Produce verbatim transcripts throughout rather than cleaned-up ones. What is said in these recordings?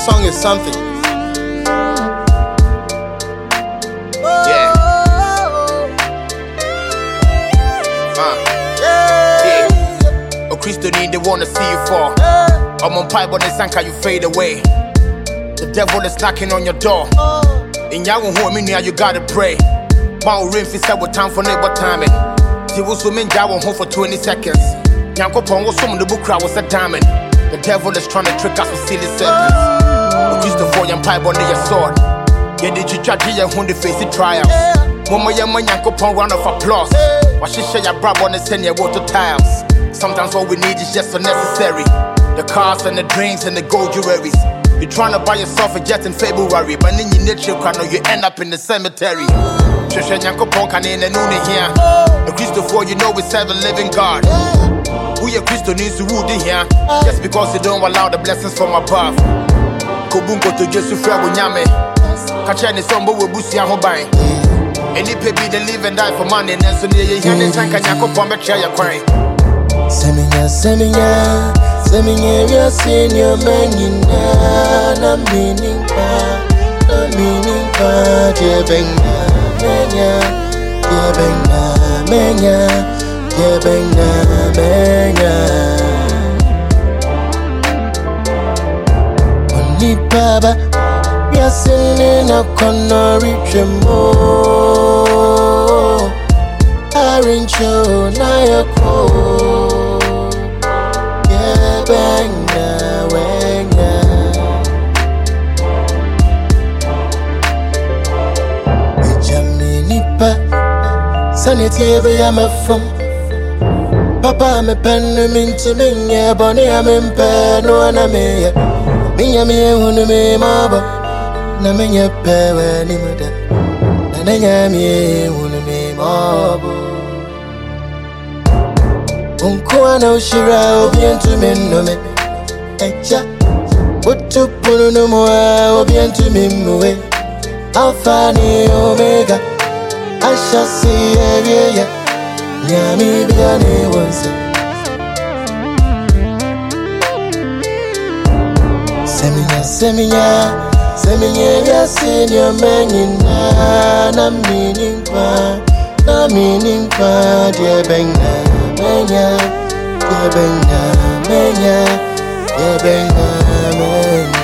song is something. Yeah. Uh. Yeah. Oh, Christo need they wanna see you fall. I'm on pipe on the sanka, you fade away. The devil is knocking on your door. In Yahoo, who me you gotta pray. Mao ring fi say what time for neighbor timing. Ti wo so men jawo home for twenty seconds. Yanko pon wo some the book crowd was a diamond. The devil is trying to trick us with silly serpents. We used to fall and pipe on your sword. Yeah, did you try to your the face the trials? Mama yama yanko pon round of applause. What she share your brab on the send your water tiles. Sometimes all we need is just unnecessary. The cars and the drinks and the gold jewelries. You're trying to buy yourself a jet in February, but then you need your car, you end up in the cemetery. Shusha yanko pon can in the noon here. The Christopher, you know we serve a living God. We a Christo needs to wood in here. Just because they don't allow the blessings from above. Kobunko to Jesu Frabo Nyame. Kachani Sombo will boost your home buying. Any baby they live and die for money, and so near your hand and tank and Yako Pomba chair your crying. Seminya, Seminya, Seminya, your senior man in a meaning part, a meaning part, dear Benga, Menya, dear Benga, Menya. Yeah, benga, benga. Only Baba, we are singing a corner rich more. Arincho, Nayako. Yeah, benga, benga. Jamini pa, sanity, I'm a from. Papa me pen me to me yeah bonny am in pen no na me me ya me hunu me maba na me ya pe we ni muda na na ya me hunu me maba unko ana ushira obi entu me no me echa butu punu no mo obi entu me muwe alpha ni omega I shall see yeah yeah Yami biane wonse Seminya, Seminya, Seminya ya senior menina na meaning pa, na meaning pa dear benga menya, dear benga menya, dear benga menya.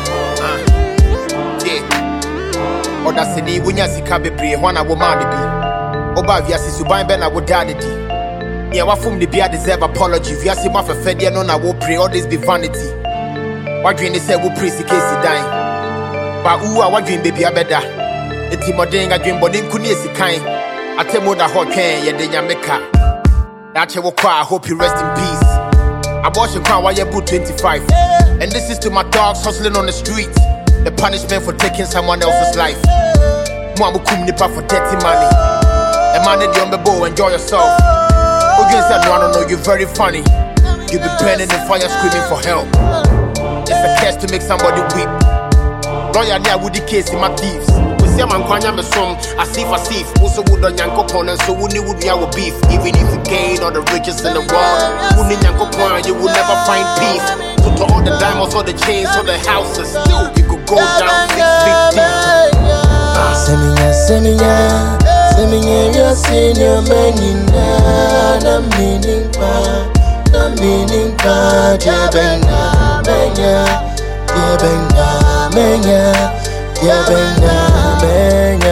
Yeah. Oda sidi wunya sika bebre hwana wo ma bibi. Oba viasi suban ben na wo daddy. Yeah, wa fum the bia deserve apology. Viasi ma fe dia no na wo pray all this be vanity. Wa dream they say wo pray si case dying. Ba uwa wa dream baby abeda. Eti modern ga dream body nkuni esi kan. Atemo da ho twen ye de nyameka. Na che wo kwa I hope you rest in peace. Abortion crown why you put twenty-five. And this is to my dogs hustling on the street. The punishment for taking someone else's life. Mo amukum nipa for dirty money. A man in the bow, enjoy yourself. Oh, you said no, I don't know, you're very funny. You be burning the fire, screaming for help. It's a curse to make somebody weep. Lawyer there with the case in my thieves. We see a man kwanya me some, I see for thief. Also would on yanko pon and so wouldn't would be our beef. Even if you gain all the riches in the world, wouldn't yanko pon, you will never find peace. So to all the diamonds, all the chains, all the houses, still you could go down six feet deep. Seminya, Seminya. Seminya ya senior menina na meaning pa, na meaning pa dear benga menya, dear benga menya, dear benga menya.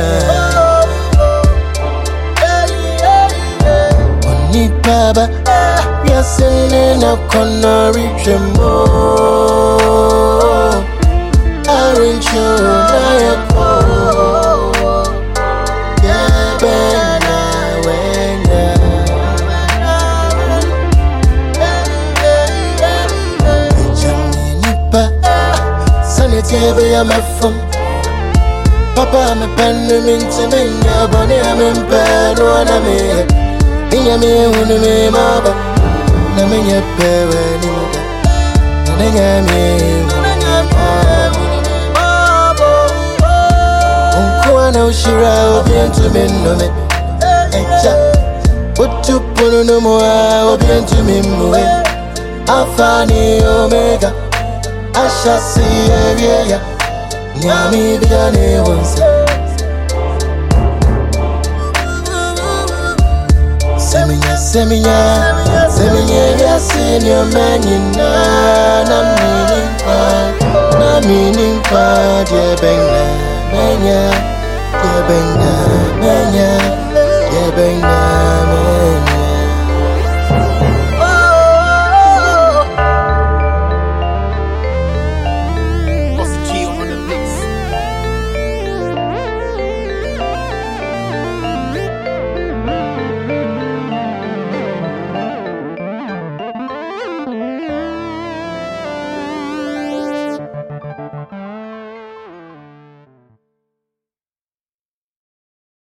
Only Baba, we are singing a corner rich more. Arincho Nayako. Baby, I'm a from Papa, I'm a pen, I'm into me, Bonnie, I'm in bed, one of me. Me, I'm here, one of me, Maba. I'm in your bed, and I'm here, Uncle, I know she will be into me, no me. What you put on the more, I'll be into me, Alpha, Omega. Asha see ya Nyami biane wonsa Seminya seminya Seminya ya senior menina Na meaning pa Na meaning pa Dia benga menya Dia benga menya Dia benga